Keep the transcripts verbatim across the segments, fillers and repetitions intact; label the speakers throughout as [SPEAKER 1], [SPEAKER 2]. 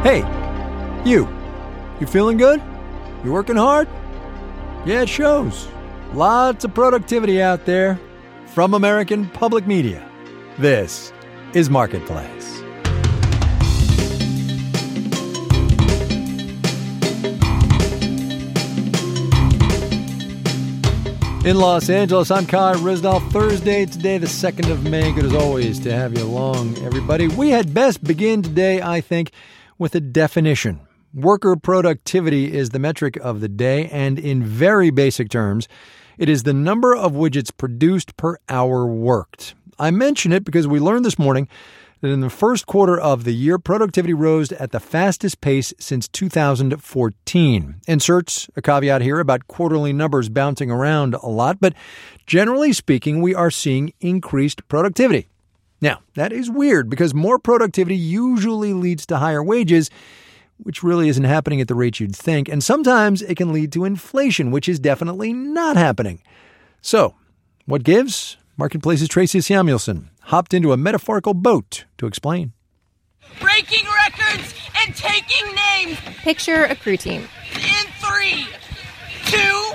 [SPEAKER 1] Hey, you. You feeling good? You working hard? Yeah, it shows. Lots of productivity out there from American Public Media. This is Marketplace. In Los Angeles, I'm Kai Ryssdal. Thursday, today, the second of May. Good as always to have you along, everybody. We had best begin today, I think, with a definition. Worker productivity is the metric of the day, and in very basic terms, it is the number of widgets produced per hour worked. I mention it because we learned this morning that in the first quarter of the year, productivity rose at the fastest pace since two thousand fourteen. Inserts a caveat here about quarterly numbers bouncing around a lot, but generally speaking, we are seeing increased productivity. Now, that is weird because more productivity usually leads to higher wages, which really isn't happening at the rate you'd think, and sometimes it can lead to inflation, which is definitely not happening. So, what gives? Marketplace's Tracy Samuelson hopped into a metaphorical boat to explain.
[SPEAKER 2] Breaking records and taking names.
[SPEAKER 3] Picture a crew team.
[SPEAKER 2] In three, two,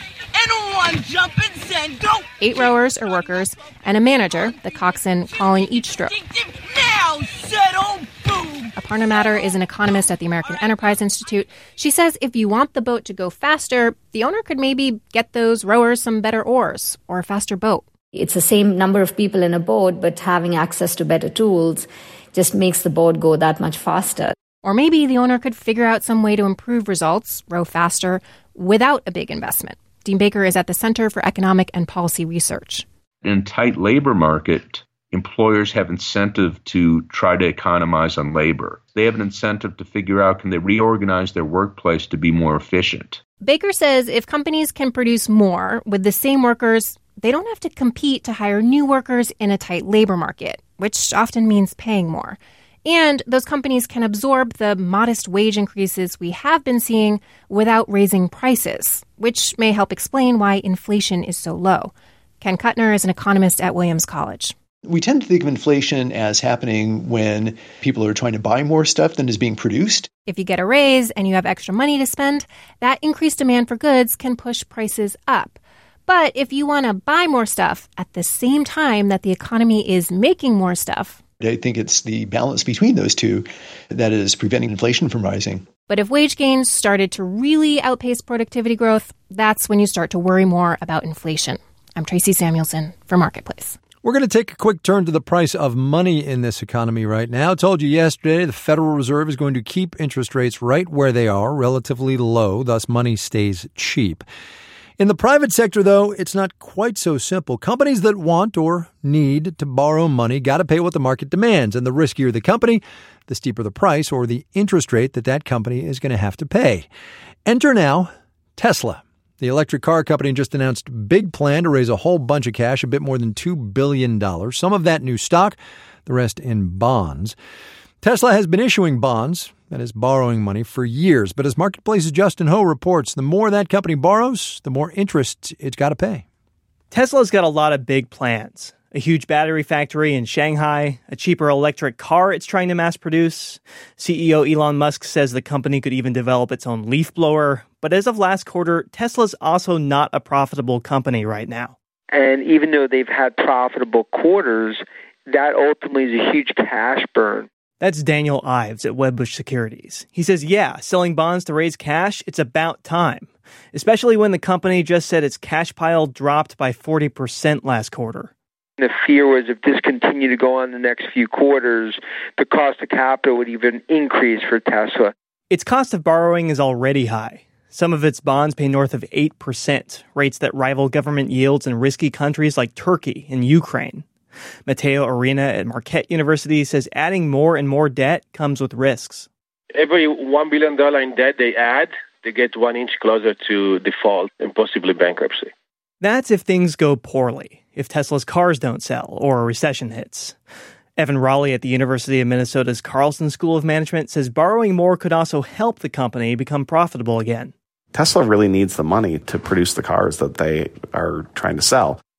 [SPEAKER 2] and one. Jump and send. Go.
[SPEAKER 3] Eight rowers or workers, and a manager, the coxswain, calling each stroke.
[SPEAKER 2] Now, settle, boom.
[SPEAKER 3] Aparna Matter is an economist at the American Enterprise Institute. She says if you want the boat to go faster, the owner could maybe get those rowers some better oars or a faster boat.
[SPEAKER 4] It's the same number of people in a boat, but having access to better tools just makes the boat go that much faster.
[SPEAKER 3] Or maybe the owner could figure out some way to improve results, row faster, without a big investment. Dean Baker is at the Center for Economic and Policy Research.
[SPEAKER 5] In a tight labor market, employers have incentive to try to economize on labor. They have an incentive to figure out, can they reorganize their workplace to be more efficient?
[SPEAKER 3] Baker says if companies can produce more with the same workers, they don't have to compete to hire new workers in a tight labor market, which often means paying more. And those companies can absorb the modest wage increases we have been seeing without raising prices, which may help explain why inflation is so low. Ken Kuttner is an economist at Williams College.
[SPEAKER 6] We tend to think of inflation as happening when people are trying to buy more stuff than is being produced.
[SPEAKER 3] If you get a raise and you have extra money to spend, that increased demand for goods can push prices up. But if you want to buy more stuff at the same time that the economy is making more stuff,
[SPEAKER 6] I think it's the balance between those two that is preventing inflation from rising.
[SPEAKER 3] But if wage gains started to really outpace productivity growth, that's when you start to worry more about inflation. I'm Tracy Samuelson for Marketplace.
[SPEAKER 1] We're going to take a quick turn to the price of money in this economy right now. I told you yesterday the Federal Reserve is going to keep interest rates right where they are, relatively low, thus money stays cheap. In the private sector, though, it's not quite so simple. Companies that want or need to borrow money got to pay what the market demands. And the riskier the company, the steeper the price or the interest rate that that company is going to have to pay. Enter now Tesla. The electric car company just announced a big plan to raise a whole bunch of cash, a bit more than two billion dollars. Some of that new stock, the rest in bonds. Tesla has been issuing bonds, that is borrowing money, for years. But as Marketplace's Justin Ho reports, the more that company borrows, the more interest it's got to pay.
[SPEAKER 7] Tesla's got a lot of big plans. A huge battery factory in Shanghai, a cheaper electric car it's trying to mass produce. C E O Elon Musk says the company could even develop its own leaf blower. But as of last quarter, Tesla's also not a profitable company right now.
[SPEAKER 8] And even though they've had profitable quarters, that ultimately is a huge cash burn.
[SPEAKER 7] That's Daniel Ives at Wedbush Securities. He says, yeah, selling bonds to raise cash, it's about time. Especially when the company just said its cash pile dropped by forty percent last quarter.
[SPEAKER 8] The fear was if this continued to go on the next few quarters, the cost of capital would even increase for Tesla.
[SPEAKER 7] Its cost of borrowing is already high. Some of its bonds pay north of eight percent, rates that rival government yields in risky countries like Turkey and Ukraine. Matteo Arena at Marquette University says adding more and more debt comes with risks.
[SPEAKER 9] Every one billion dollars in debt they add, they get one inch closer to default and possibly bankruptcy.
[SPEAKER 7] That's if things go poorly, if Tesla's cars don't sell or a recession hits. Evan Raleigh at the University of Minnesota's Carlson School of Management says borrowing more could also help the company become profitable again.
[SPEAKER 10] Tesla really needs the money to produce the cars that they are trying to sell.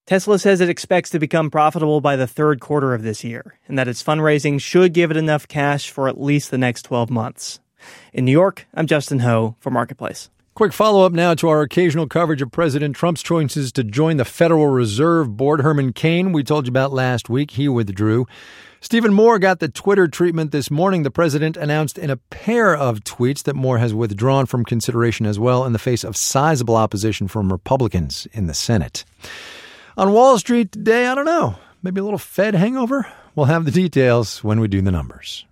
[SPEAKER 7] Tesla says it expects to become profitable by the third quarter of this year, and that its fundraising should give it enough cash for at least the next twelve months. In New York, I'm Justin Ho for Marketplace.
[SPEAKER 1] Quick follow-up now to our occasional coverage of President Trump's choices to join the Federal Reserve Board. Herman Cain, we told you about last week, he withdrew. Stephen Moore got the Twitter treatment this morning. The president announced in a pair of tweets that Moore has withdrawn from consideration as well in the face of sizable opposition from Republicans in the Senate. On Wall Street today, I don't know, maybe a little Fed hangover? We'll have the details when we do the numbers.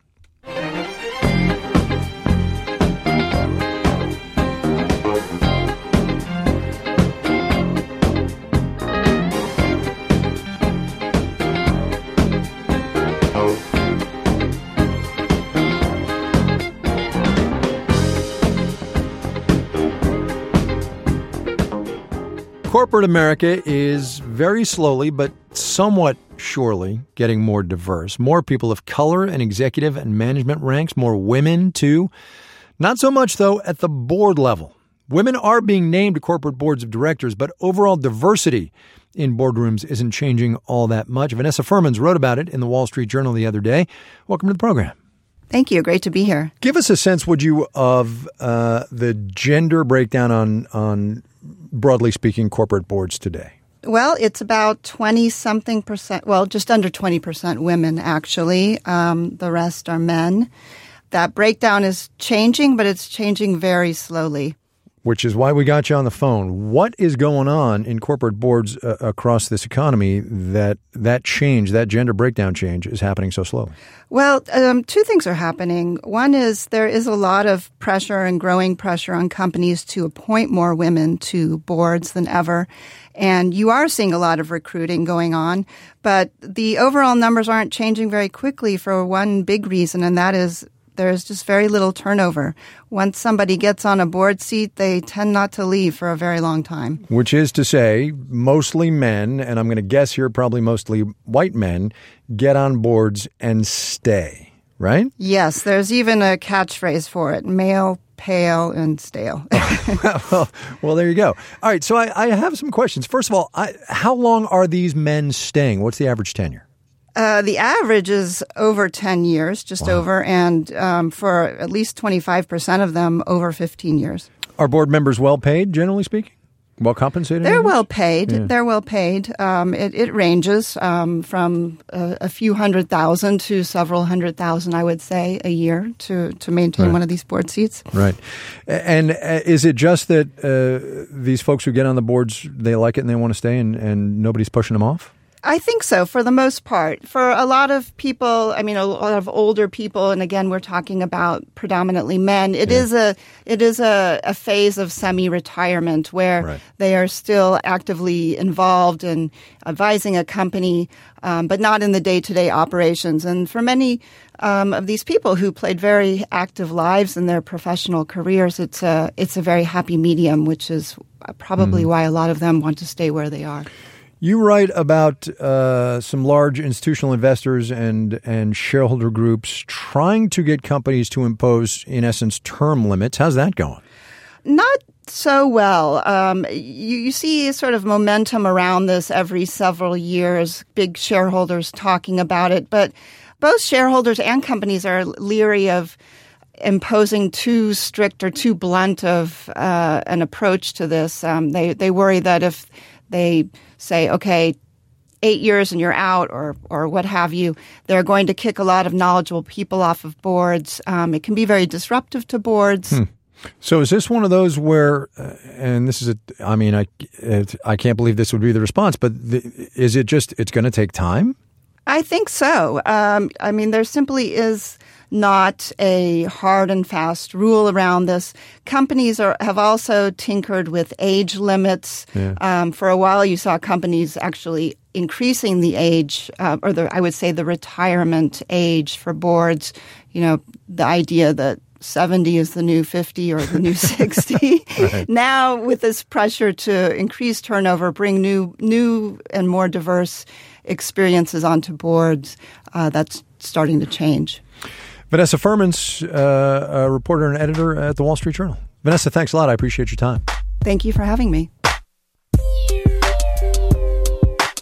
[SPEAKER 1] Corporate America is very slowly but somewhat surely getting more diverse. More people of color in executive and management ranks, more women too. Not so much, though, at the board level. Women are being named to corporate boards of directors, but overall diversity in boardrooms isn't changing all that much. Vanessa Furmans wrote about it in the Wall Street Journal the other day. Welcome to the program.
[SPEAKER 10] Thank you. Great to be here.
[SPEAKER 1] Give us a sense, would you, of uh, the gender breakdown on, on, broadly speaking, corporate boards today?
[SPEAKER 10] Well, it's about twenty-something percent, well, just under twenty percent women, actually. Um, the rest are men. That breakdown is changing, but it's changing very slowly.
[SPEAKER 1] Which is why we got you on the phone. What is going on in corporate boards uh, across this economy that that change, that gender breakdown change, is happening so slowly?
[SPEAKER 10] Well, um, two things are happening. One is there is a lot of pressure and growing pressure on companies to appoint more women to boards than ever. And you are seeing a lot of recruiting going on. But the overall numbers aren't changing very quickly for one big reason, and that is there's just very little turnover. Once somebody gets on a board seat, they tend not to leave for a very long time.
[SPEAKER 1] Which is to say, mostly men, and I'm going to guess here probably mostly white men, get on boards and stay, right?
[SPEAKER 10] Yes, there's even a catchphrase for it, male, pale, and stale.
[SPEAKER 1] well, well, there you go. All right, so I, I have some questions. First of all, I, how long are these men staying? What's the average tenure?
[SPEAKER 10] Uh, the average is over ten years, just
[SPEAKER 1] wow.
[SPEAKER 10] over, and um, for at least twenty-five percent of them, over fifteen years.
[SPEAKER 1] Are board members well paid, generally speaking? Well compensated?
[SPEAKER 10] They're well paid.
[SPEAKER 1] Yeah.
[SPEAKER 10] They're well paid. Um, it, it ranges um, from a, a few hundred thousand to several hundred thousand, I would say, a year to, to maintain
[SPEAKER 1] right.
[SPEAKER 10] one of these board seats.
[SPEAKER 1] Right. And uh, is it just that uh, these folks who get on the boards, they like it and they want to stay and, and nobody's pushing them off?
[SPEAKER 10] I think so, for the most part. For a lot of people, I mean, a lot of older people, and again, we're talking about predominantly men, it yeah. is a it is a, a phase of semi-retirement where right. they are still actively involved in advising a company, um, but not in the day-to-day operations. And for many um, of these people who played very active lives in their professional careers, it's a, it's a very happy medium, which is probably mm. why a lot of them want to stay where they are.
[SPEAKER 1] You write about uh, some large institutional investors and and shareholder groups trying to get companies to impose, in essence, term limits. How's that going?
[SPEAKER 10] Not so well. Um, you, you see sort of momentum around this every several years, big shareholders talking about it. But both shareholders and companies are leery of imposing too strict or too blunt of uh, an approach to this. Um, they, they worry that if they say, okay, eight years and you're out or or what have you, they're going to kick a lot of knowledgeable people off of boards. Um, it can be very disruptive to boards.
[SPEAKER 1] Hmm. So is this one of those where, uh, and this is a, I mean, I, it, I can't believe this would be the response, but the, is it just, it's going to take time?
[SPEAKER 10] I think so. Um, I mean, there simply is not a hard and fast rule around this. Companies are, have also tinkered with age limits. Yeah. Um, for a while, you saw companies actually increasing the age, uh, or the, I would say the retirement age for boards. You know, the idea that seventy is the new fifty or the new sixty. Right. Now, with this pressure to increase turnover, bring new, new and more diverse experiences onto boards, uh, that's starting to change.
[SPEAKER 1] Vanessa Furmans, uh, a reporter and editor at the Wall Street Journal. Vanessa, thanks a lot. I appreciate your time.
[SPEAKER 10] Thank you for having me.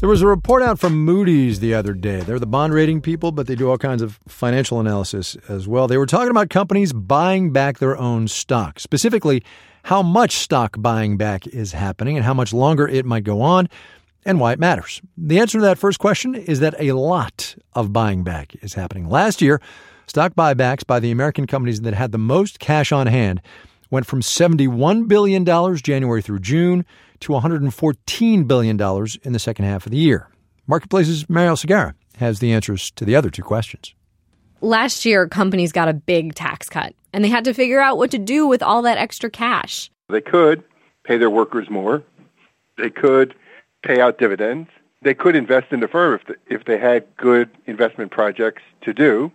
[SPEAKER 1] There was a report out from Moody's the other day. They're the bond rating people, but they do all kinds of financial analysis as well. They were talking about companies buying back their own stock, specifically how much stock buying back is happening and how much longer it might go on and why it matters. The answer to that first question is that a lot of buying back is happening. Last year, stock buybacks by the American companies that had the most cash on hand went from seventy-one billion dollars January through June to one hundred fourteen billion dollars in the second half of the year. Marketplace's Mariel Segarra has the answers to the other two questions.
[SPEAKER 11] Last year, companies got a big tax cut, and they had to figure out what to do with all that extra cash.
[SPEAKER 12] They could pay their workers more. They could pay out dividends. They could invest in the firm if they, if they had good investment projects to do,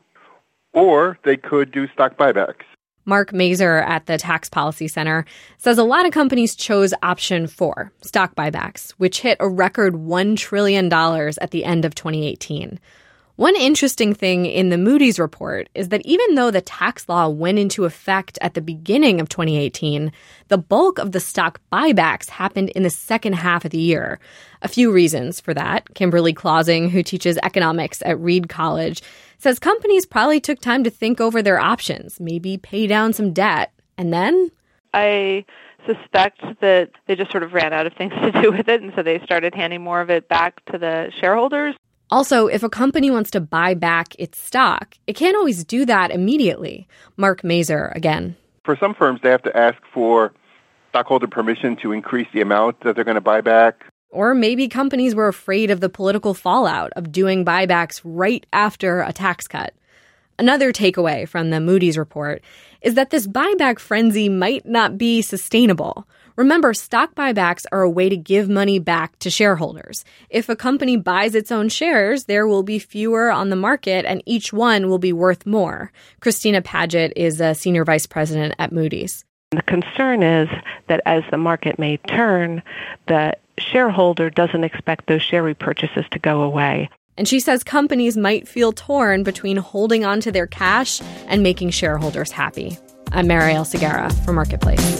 [SPEAKER 12] or they could do stock buybacks.
[SPEAKER 11] Mark Mazur at the Tax Policy Center says a lot of companies chose option four, stock buybacks, which hit a record one trillion dollars at the end of twenty eighteen. One interesting thing in the Moody's report is that even though the tax law went into effect at the beginning of twenty eighteen, the bulk of the stock buybacks happened in the second half of the year. A few reasons for that. Kimberly Clausing, who teaches economics at Reed College, says companies probably took time to think over their options, maybe pay down some debt, and then...
[SPEAKER 13] I suspect that they just sort of ran out of things to do with it, and so they started handing more of it back to the shareholders.
[SPEAKER 11] Also, if a company wants to buy back its stock, it can't always do that immediately. Mark Mazur again.
[SPEAKER 12] For some firms, they have to ask for stockholder permission to increase the amount that they're going to buy back.
[SPEAKER 11] Or maybe companies were afraid of the political fallout of doing buybacks right after a tax cut. Another takeaway from the Moody's report is that this buyback frenzy might not be sustainable. Remember, stock buybacks are a way to give money back to shareholders. If a company buys its own shares, there will be fewer on the market and each one will be worth more. Christina Paget is a senior vice president at Moody's.
[SPEAKER 14] The concern is that as the market may turn, the shareholder doesn't expect those share repurchases to go away.
[SPEAKER 11] And she says companies might feel torn between holding on to their cash and making shareholders happy. I'm Mariel Segarra for Marketplace.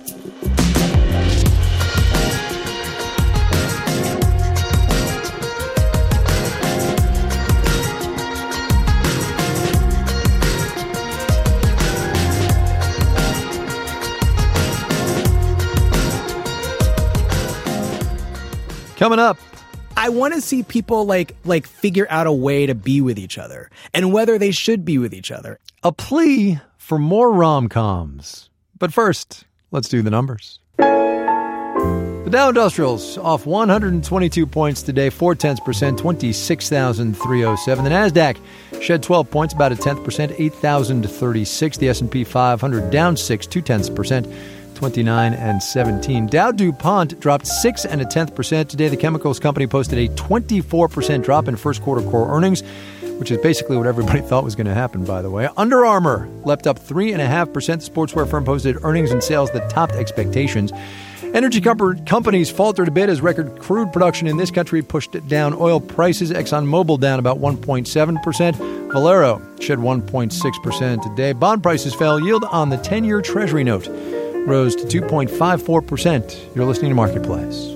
[SPEAKER 1] Coming up,
[SPEAKER 15] I want to see people like like figure out a way to be with each other and whether they should be with each other.
[SPEAKER 1] A plea for more rom-coms. But first, let's do the numbers. The Dow Industrials off one hundred twenty-two points today, four tenths percent, twenty-six thousand three hundred seven. The NASDAQ shed twelve points, about a tenth percent, eight thousand thirty-six. The S and P five hundred down six, two tenths percent, twenty-nine and seventeen. Dow DuPont dropped six and a tenth percent today. The chemicals company posted a twenty-four percent drop in first quarter core earnings, which is basically what everybody thought was going to happen, by the way. Under Armour leapt up three and a half percent. The sportswear firm posted earnings and sales that topped expectations. Energy com- companies faltered a bit as record crude production in this country pushed down oil prices. ExxonMobil down about one point seven percent. Valero shed one point six percent today. Bond prices fell. Yield on the ten-year Treasury note rose to two point five four percent. You're listening to Marketplace.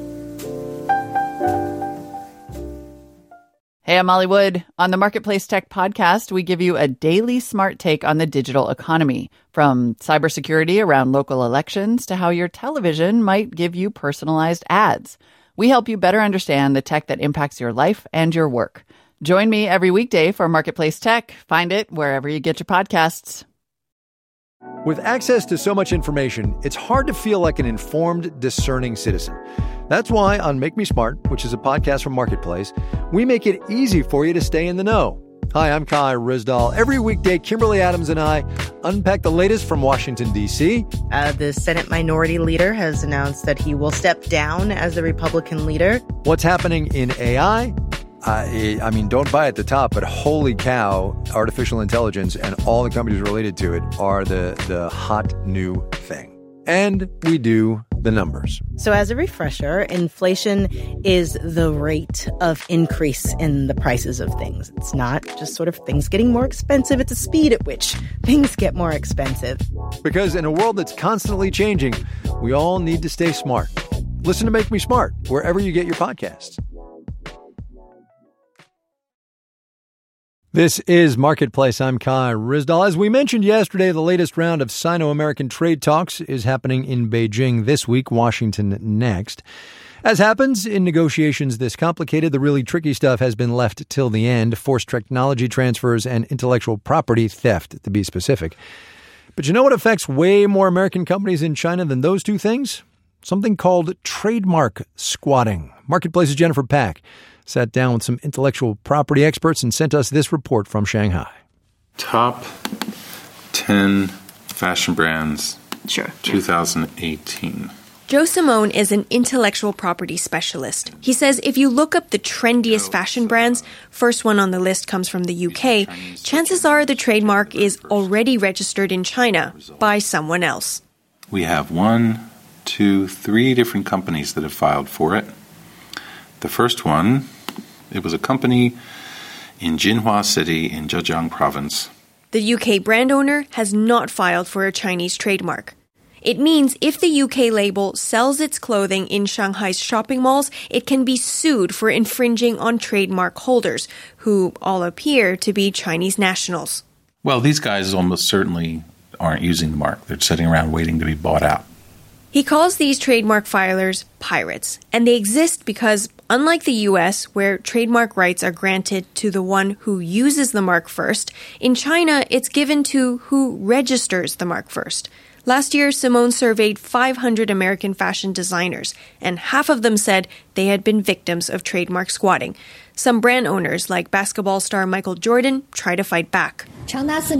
[SPEAKER 16] Hey, I'm Molly Wood. On the Marketplace Tech Podcast, we give you a daily smart take on the digital economy, from cybersecurity around local elections to how your television might give you personalized ads. We help you better understand the tech that impacts your life and your work. Join me every weekday for Marketplace Tech. Find it wherever you get your podcasts.
[SPEAKER 1] With access to so much information, it's hard to feel like an informed, discerning citizen. That's why on Make Me Smart, which is a podcast from Marketplace, we make it easy for you to stay in the know. Hi, I'm Kai Ryssdal. Every weekday, Kimberly Adams and I unpack the latest from Washington, D C.
[SPEAKER 17] Uh, the Senate Minority Leader has announced that he will step down as the Republican leader.
[SPEAKER 1] What's happening in A I? Uh, I mean, don't buy at the top, but holy cow, artificial intelligence and all the companies related to it are the, the hot new thing. And we do the numbers.
[SPEAKER 17] So as a refresher, inflation is the rate of increase in the prices of things. It's not just sort of things getting more expensive. It's a speed at which things get more expensive.
[SPEAKER 1] Because in a world that's constantly changing, we all need to stay smart. Listen to Make Me Smart wherever you get your podcasts. This is Marketplace. I'm Kai Ryssdal. As we mentioned yesterday, the latest round of Sino-American trade talks is happening in Beijing this week, Washington next. As happens in negotiations this complicated, the really tricky stuff has been left till the end, forced technology transfers and intellectual property theft, to be specific. But you know what affects way more American companies in China than those two things? Something called trademark squatting. Marketplace's Jennifer Pack sat down with some intellectual property experts and sent us this report from Shanghai.
[SPEAKER 18] Top ten fashion brands,
[SPEAKER 19] sure.
[SPEAKER 18] twenty eighteen.
[SPEAKER 19] Joe Simone is an intellectual property specialist. He says if you look up the trendiest fashion brands, first one on the list comes from the U K, chances are the trademark is already registered in China by someone else.
[SPEAKER 18] We have one, two, three different companies that have filed for it. The first one, it was a company in Jinhua City in Zhejiang Province.
[SPEAKER 19] The U K brand owner has not filed for a Chinese trademark. It means if the U K label sells its clothing in Shanghai's shopping malls, it can be sued for infringing on trademark holders, who all appear to be Chinese nationals.
[SPEAKER 18] Well, these guys almost certainly aren't using the mark. They're sitting around waiting to be bought out.
[SPEAKER 19] He calls these trademark filers pirates, and they exist because, unlike the U S, where trademark rights are granted to the one who uses the mark first, in China it's given to who registers the mark first. Last year, Simone surveyed five hundred American fashion designers, and half of them said they had been victims of trademark squatting. Some brand owners, like basketball star Michael Jordan, try to fight back. Chinese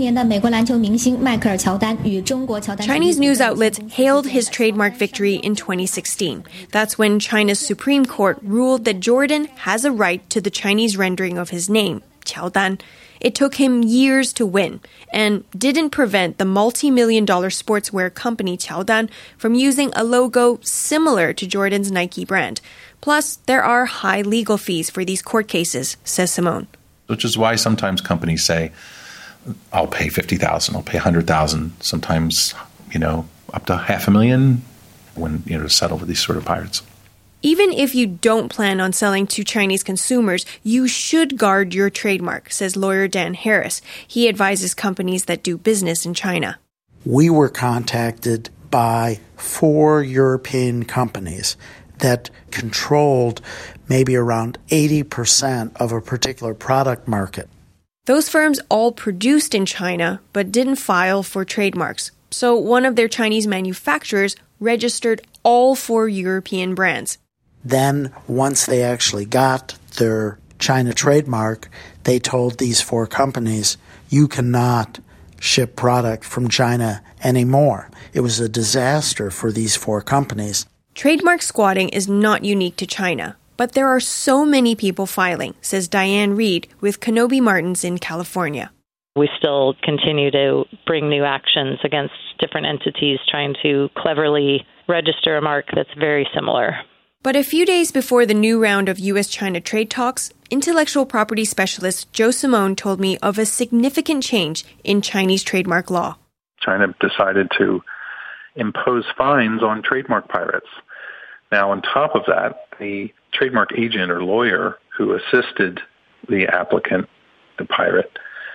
[SPEAKER 19] news outlets hailed his trademark victory in twenty sixteen. That's when China's Supreme Court ruled that Jordan has a right to the Chinese rendering of his name, Qiaodan. It took him years to win and didn't prevent the multi-million dollar sportswear company Qiaodan from using a logo similar to Jordan's Nike brand. Plus, there are high legal fees for these court cases, says Simone.
[SPEAKER 18] Which is why sometimes companies say, I'll pay fifty thousand dollars, I'll pay one hundred thousand dollars, sometimes, you know, up to half a million when, you know, to settle with these sort of pirates.
[SPEAKER 19] Even if you don't plan on selling to Chinese consumers, you should guard your trademark, says lawyer Dan Harris. He advises companies that do business in China.
[SPEAKER 20] We were contacted by four European companies that controlled maybe around eighty percent of a particular product market.
[SPEAKER 19] Those firms all produced in China, but didn't file for trademarks. So one of their Chinese manufacturers registered all four European brands.
[SPEAKER 20] Then, once they actually got their China trademark, they told these four companies, you cannot ship product from China anymore. It was a disaster for these four companies.
[SPEAKER 19] Trademark squatting is not unique to China, but there are so many people filing, says Diane Reed with Kenobi Martins in California.
[SPEAKER 21] We still continue to bring new actions against different entities trying to cleverly register a mark that's very similar.
[SPEAKER 19] But a few days before the new round of U S China trade talks, intellectual property specialist Joe Simone told me of a significant change in Chinese trademark law.
[SPEAKER 22] China decided to impose fines on trademark pirates. Now, on top of that, the trademark agent or lawyer who assisted the applicant, the pirate,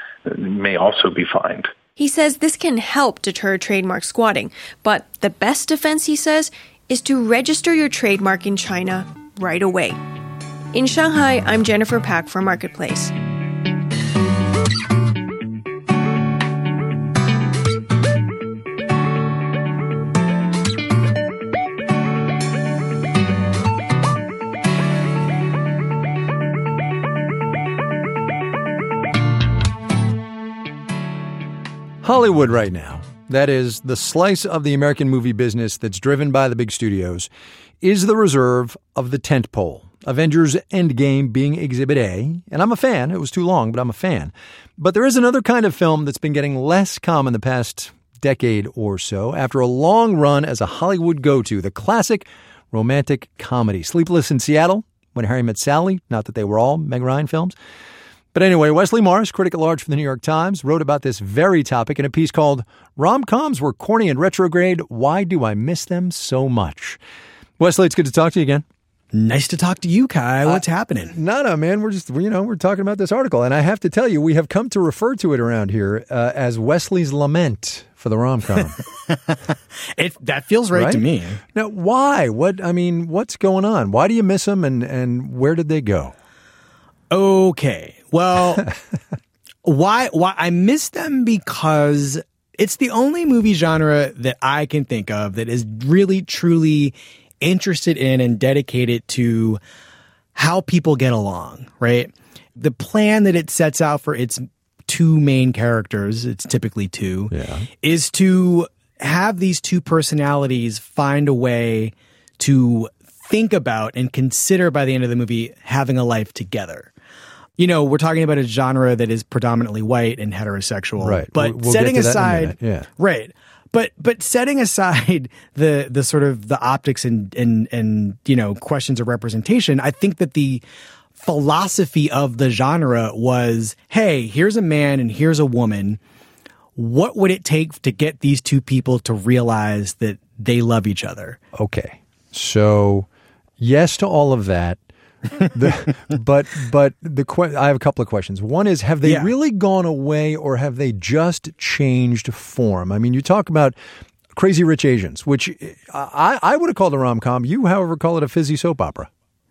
[SPEAKER 22] may also be fined.
[SPEAKER 19] He says this can help deter trademark squatting, but the best defense, he says, is to register your trademark in China right away. In Shanghai, I'm Jennifer Pack for Marketplace.
[SPEAKER 1] Hollywood right now, that is, the slice of the American movie business that's driven by the big studios, is the reserve of the tentpole. Avengers Endgame being Exhibit A, and I'm a fan. It was too long, but I'm a fan. But there is another kind of film that's been getting less common the past decade or so after a long run as a Hollywood go-to, the classic romantic comedy. Sleepless in Seattle, When Harry Met Sally, not that they were all Meg Ryan films. But anyway, Wesley Morris, critic at large for the New York Times, wrote about this very topic in a piece called Rom-Coms Were Corny and Retrograde. Why Do I Miss Them So Much? Wesley, it's good to talk to you again.
[SPEAKER 15] Nice to talk to you, Kai. What's uh, happening?
[SPEAKER 1] No, no, man. We're just, you know, we're talking about this article. And I have to tell you, we have come to refer to it around here uh, as Wesley's Lament for the rom-com.
[SPEAKER 15] it, that feels right, right to me.
[SPEAKER 1] Now, why? What? I mean, what's going on? Why do you miss them, and, and where did they go?
[SPEAKER 15] Okay. Well, why? Why I miss them because it's the only movie genre that I can think of that is really, truly interested in and dedicated to how people get along, right? The plan that it sets out for its two main characters, it's typically two,
[SPEAKER 1] yeah.
[SPEAKER 15] is to have these two personalities find a way to think about and consider by the end of the movie having a life together. You know, we're talking about a genre that is predominantly white and heterosexual,
[SPEAKER 1] right?
[SPEAKER 15] But
[SPEAKER 1] we'll, we'll
[SPEAKER 15] setting
[SPEAKER 1] get to
[SPEAKER 15] aside,
[SPEAKER 1] that in a minute. Yeah,
[SPEAKER 15] right. But but setting aside the the sort of the optics and and and you know questions of representation, I think that the philosophy of the genre was, hey, here's a man and here's a woman. What would it take to get these two people to realize that they love each other?
[SPEAKER 1] Okay, so yes to all of that. the, but but the que- I have a couple of questions. One is, have they
[SPEAKER 15] yeah.
[SPEAKER 1] really gone away, or have they just changed form? I mean, you talk about Crazy Rich Asians, which I, I would have called a rom-com. You, however, call it a fizzy soap opera.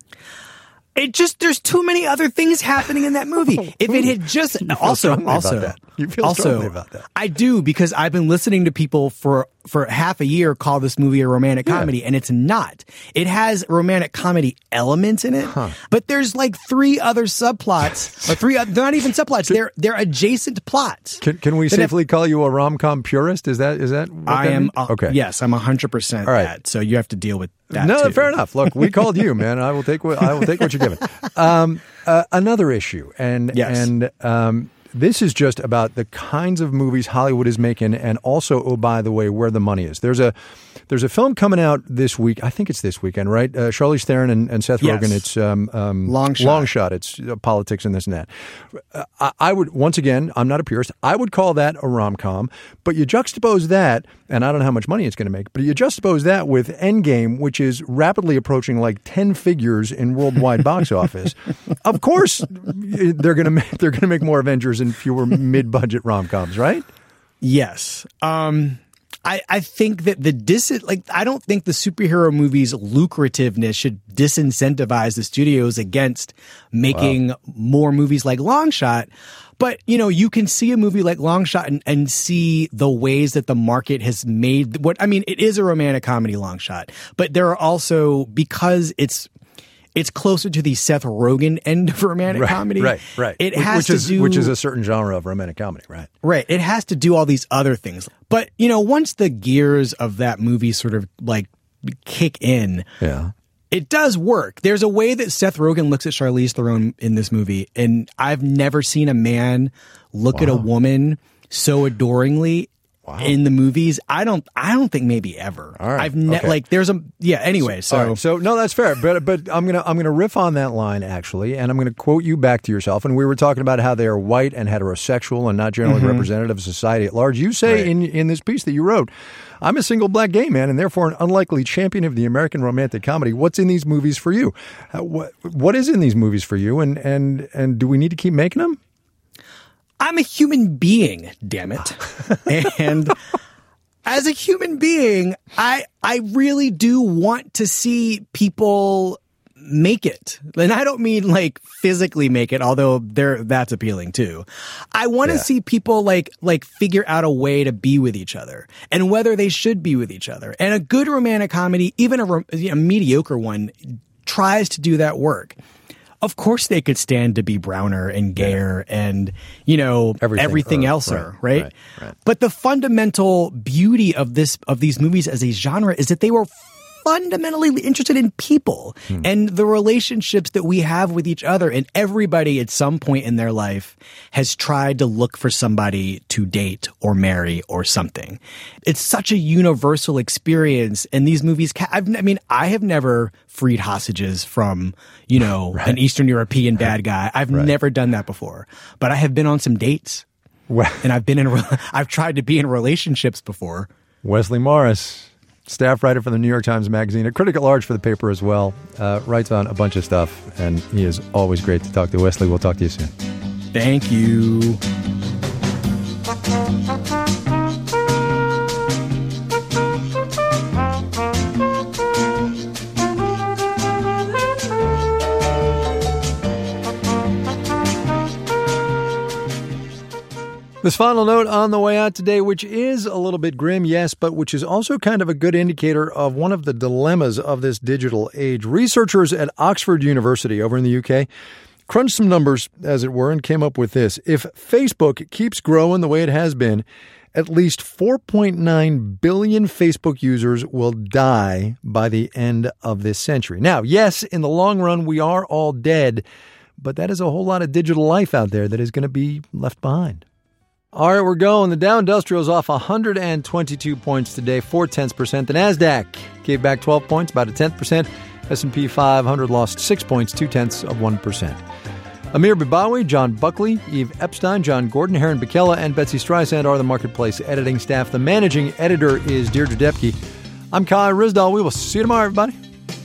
[SPEAKER 15] It just, there's too many other things happening in that movie. If it had just,
[SPEAKER 1] you feel
[SPEAKER 15] also,
[SPEAKER 1] strongly
[SPEAKER 15] also,
[SPEAKER 1] about that. You feel
[SPEAKER 15] also,
[SPEAKER 1] strongly about that.
[SPEAKER 15] I do, because I've been listening to people for, for half a year call this movie a romantic
[SPEAKER 1] Yeah.
[SPEAKER 15] comedy, and it's not. It has romantic comedy elements in it,
[SPEAKER 1] Huh.
[SPEAKER 15] but there's like three other subplots, or three, they're not even subplots, they're, they're adjacent plots.
[SPEAKER 1] Can, can we
[SPEAKER 15] that
[SPEAKER 1] safely
[SPEAKER 15] have,
[SPEAKER 1] call you a rom-com purist? Is that, is that what
[SPEAKER 15] I
[SPEAKER 1] that
[SPEAKER 15] am,
[SPEAKER 1] means?
[SPEAKER 15] uh,
[SPEAKER 1] okay.
[SPEAKER 15] yes, I'm one hundred percent
[SPEAKER 1] All right.
[SPEAKER 15] that, so you have to deal with that
[SPEAKER 1] No,
[SPEAKER 15] too.
[SPEAKER 1] fair enough. Look, we called you, man. I will take what I will take what you're giving. Um, uh, another issue, and
[SPEAKER 15] Yes.
[SPEAKER 1] and um, this is just about the kinds of movies Hollywood is making, and also, oh, by the way, where the money is. There's a there's a film coming out this week. I think it's this weekend, right? Uh, Charlize Theron and, and Seth
[SPEAKER 15] Yes.
[SPEAKER 1] Rogen. It's um, um,
[SPEAKER 15] Long Shot.
[SPEAKER 1] Long Shot. It's uh, politics and this and that. Uh, I, I would once again, I'm not a purist. I would call that a rom-com. But you juxtapose that, and I don't know how much money it's going to make, but you juxtapose that with Endgame, which is rapidly approaching like ten figures in worldwide box office. Of course, they're going to make, they're going to make more Avengers and fewer mid-budget rom-coms, right?
[SPEAKER 15] Yes. Um, I, I think that the dis like I don't think the superhero movies' lucrativeness should disincentivize the studios against making wow. more movies like Long Shot. But, you know, you can see a movie like Long Shot and, and see the ways that the market has made what I mean, it is a romantic comedy, Long Shot, but there are also, because it's It's closer to the Seth Rogen end of romantic
[SPEAKER 1] right,
[SPEAKER 15] comedy.
[SPEAKER 1] Right, right.
[SPEAKER 15] It
[SPEAKER 1] which,
[SPEAKER 15] has
[SPEAKER 1] which
[SPEAKER 15] to
[SPEAKER 1] is,
[SPEAKER 15] do,
[SPEAKER 1] which is a certain genre of romantic comedy, right?
[SPEAKER 15] Right. It has to do all these other things. But, you know, once the gears of that movie sort of like kick in,
[SPEAKER 1] yeah,
[SPEAKER 15] it does work. There's a way that Seth Rogen looks at Charlize Theron in this movie, and I've never seen a man look wow. at a woman so adoringly. Wow. In the movies, I don't, I don't think maybe ever.
[SPEAKER 1] All right.
[SPEAKER 15] I've ne-
[SPEAKER 1] okay.
[SPEAKER 15] like, there's a, yeah, anyway, so.
[SPEAKER 1] Right. So, no, that's fair. But, but I'm going to, I'm going to riff on that line actually, and I'm going to quote you back to yourself. And we were talking about how they are white and heterosexual and not generally mm-hmm. representative of society at large. You say right. in, in this piece that you wrote, I'm a single black gay man and therefore an unlikely champion of the American romantic comedy. What's in these movies for you? What, what is in these movies for you? And, and, and do we need to keep making them?
[SPEAKER 15] I'm a human being, damn it. And as a human being, I I really do want to see people make it. And I don't mean like physically make it, although there that's appealing too. I want to yeah. see people like like figure out a way to be with each other and whether they should be with each other. And a good romantic comedy, even a, a mediocre one, tries to do that work. Of course they could stand to be browner and gayer yeah. and, you know, everything, everything else right, are, right? Right, right? But the fundamental beauty of this of these movies as a genre is that they were fundamentally interested in people hmm. and the relationships that we have with each other. And everybody at some point in their life has tried to look for somebody to date or marry or something. It's such a universal experience. And these movies, I've, I mean, I have never freed hostages from, you know, right. an Eastern European bad guy. I've right. never done that before, but I have been on some dates
[SPEAKER 1] well,
[SPEAKER 15] and I've been in, I've tried to be in relationships before.
[SPEAKER 1] Wesley Morris. staff writer for the New York Times Magazine, a critic at large for the paper as well, uh, writes on a bunch of stuff, and he is always great to talk to. Wesley, we'll talk to you soon.
[SPEAKER 15] Thank you.
[SPEAKER 1] This final note on the way out today, which is a little bit grim, yes, but which is also kind of a good indicator of one of the dilemmas of this digital age. Researchers at Oxford University over in the U K crunched some numbers, as it were, and came up with this. If Facebook keeps growing the way it has been, at least four point nine billion Facebook users will die by the end of this century. Now, yes, in the long run, we are all dead, but that is a whole lot of digital life out there that is going to be left behind. All right, we're going. The Dow Industrial is off one hundred twenty-two points today, four tenths percent. The NASDAQ gave back twelve points, about a tenth percent. S and P five hundred lost six points, two tenths of one percent. Amir Bibawi, John Buckley, Eve Epstein, John Gordon, Heron Bikela, and Betsy Streisand are the Marketplace editing staff. The managing editor is Deirdre Depke. I'm Kai Ryssdal. We will see you tomorrow, everybody.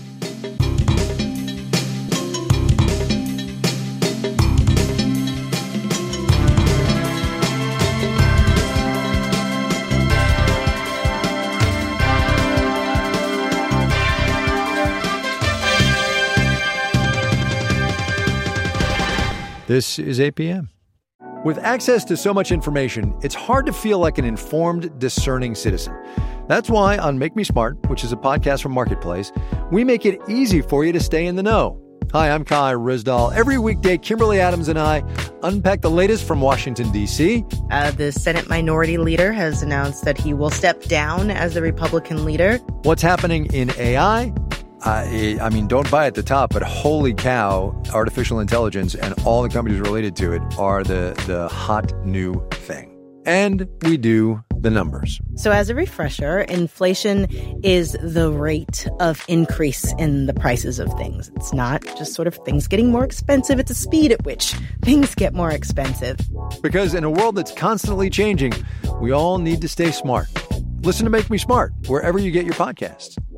[SPEAKER 1] This is A P M. With access to so much information, it's hard to feel like an informed, discerning citizen. That's why on Make Me Smart, which is a podcast from Marketplace, we make it easy for you to stay in the know. Hi, I'm Kai Ryssdal. Every weekday, Kimberly Adams and I unpack the latest from Washington, D C
[SPEAKER 17] Uh, the Senate Minority Leader has announced that he will step down as the Republican leader.
[SPEAKER 1] What's happening in A I? Uh, I mean, don't buy at the top, but holy cow, artificial intelligence and all the companies related to it are the, the hot new thing. And we do the numbers.
[SPEAKER 17] So as a refresher, inflation is the rate of increase in the prices of things. It's not just sort of things getting more expensive. It's the speed at which things get more expensive.
[SPEAKER 1] Because in a world that's constantly changing, we all need to stay smart. Listen to Make Me Smart wherever you get your podcasts.